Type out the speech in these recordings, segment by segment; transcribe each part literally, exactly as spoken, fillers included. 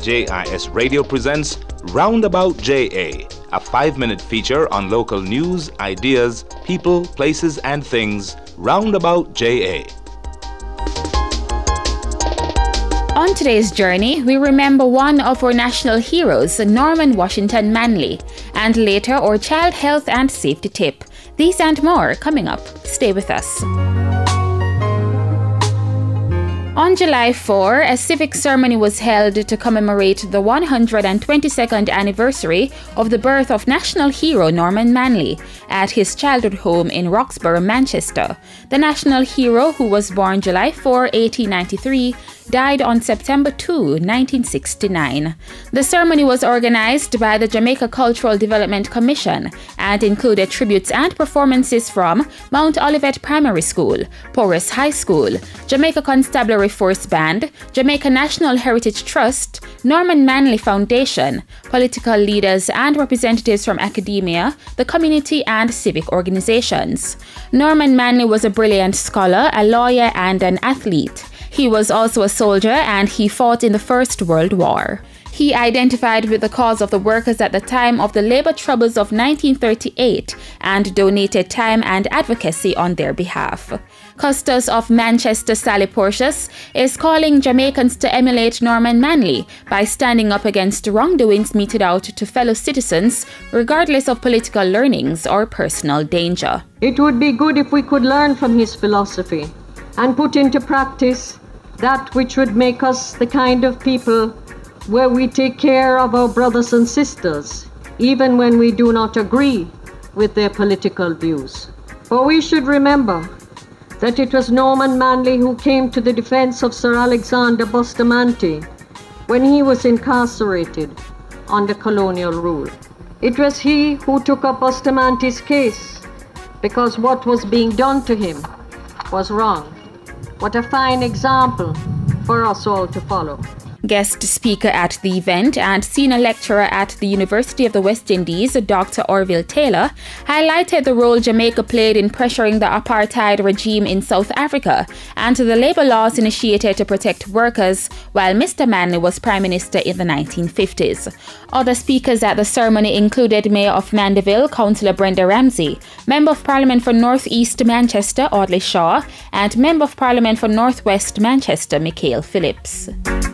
J I S Radio presents Roundabout J A, a five-minute feature on local news, ideas, people, places, and things. Roundabout J A. On today's journey, we remember one of our national heroes, Norman Washington Manley, and later our child health and safety tip. These and more coming up. Stay with us. On July fourth, a civic ceremony was held to commemorate the one hundred twenty-second anniversary of the birth of national hero Norman Manley at his childhood home in Roxborough, Manchester. The national hero, who was born July fourth, eighteen ninety-three, died on September second, nineteen sixty-nine. The ceremony was organized by the Jamaica Cultural Development Commission and included tributes and performances from Mount Olivet Primary School, Porus High School, Jamaica Constabulary Force Band, Jamaica National Heritage Trust, Norman Manley Foundation, political leaders and representatives from academia, the community and civic organizations. Norman Manley was a brilliant scholar, a lawyer and an athlete. He was also a soldier and he fought in the First World War. He identified with the cause of the workers at the time of the labor troubles of nineteen thirty-eight and donated time and advocacy on their behalf. Custos of Manchester, Sally Porteous, is calling Jamaicans to emulate Norman Manley by standing up against wrongdoings meted out to fellow citizens, regardless of political learnings or personal danger. It would be good if we could learn from his philosophy and put into practice that which would make us the kind of people where we take care of our brothers and sisters, even when we do not agree with their political views. For we should remember that it was Norman Manley who came to the defense of Sir Alexander Bustamante when he was incarcerated under colonial rule. It was he who took up Bustamante's case because what was being done to him was wrong. What a fine example for us all to follow. Guest speaker at the event and senior lecturer at the University of the West Indies, Doctor Orville Taylor, highlighted the role Jamaica played in pressuring the apartheid regime in South Africa and the labor laws initiated to protect workers while Mister Manley was Prime Minister in the nineteen fifties. Other speakers at the ceremony included Mayor of Mandeville, Councillor Brenda Ramsey, Member of Parliament for North East Manchester, Audley Shaw, and Member of Parliament for North West Manchester, Michael Phillips.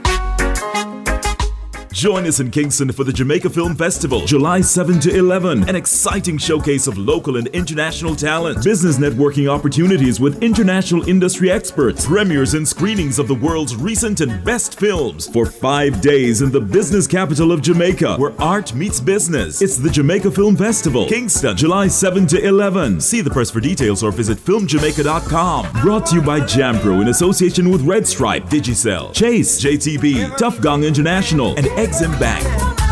Join us in Kingston for the Jamaica Film Festival, July seventh to eleventh. An exciting showcase of local and international talent, business networking opportunities with international industry experts, premieres and screenings of the world's recent and best films for five days in the business capital of Jamaica, where art meets business. It's the Jamaica Film Festival, Kingston, July seventh to eleventh. See the press for details or visit film jamaica dot com. Brought to you by Jampro in association with Red Stripe, Digicel, Chase, J T B, Tough Gong International, and Exim Bank.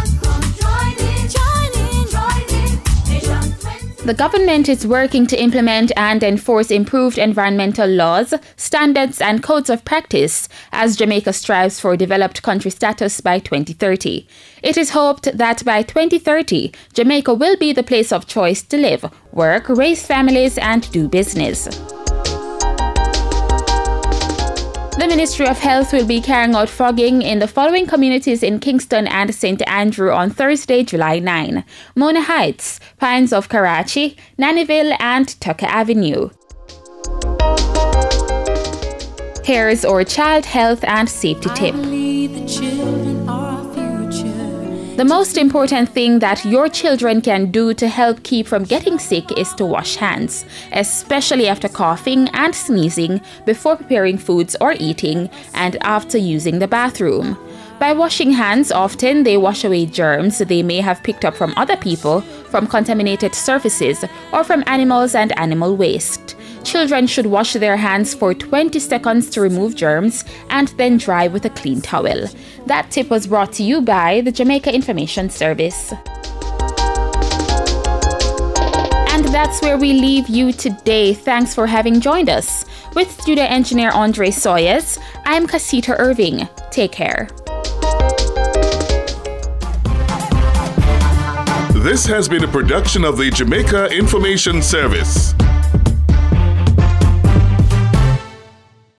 The government is working to implement and enforce improved environmental laws, standards, and codes of practice as Jamaica strives for developed country status by twenty thirty. It is hoped that by twenty thirty, Jamaica will be the place of choice to live, work, raise families, and do business. The Ministry of Health will be carrying out fogging in the following communities in Kingston and Saint Andrew on Thursday, July ninth: Mona Heights, Pines of Karachi, Nannyville, and Tucker Avenue. Here's our child health and safety tip. The most important thing that your children can do to help keep from getting sick is to wash hands, especially after coughing and sneezing, before preparing foods or eating, and after using the bathroom. By washing hands, often they wash away germs they may have picked up from other people, from contaminated surfaces, or from animals and animal waste. Children should wash their hands for twenty seconds to remove germs and then dry with a clean towel. That tip was brought to you by the Jamaica Information Service. And that's where we leave you today. Thanks for having joined us. With studio engineer Andre Sawyers, I'm Casita Irving. Take care. This has been a production of the Jamaica Information Service.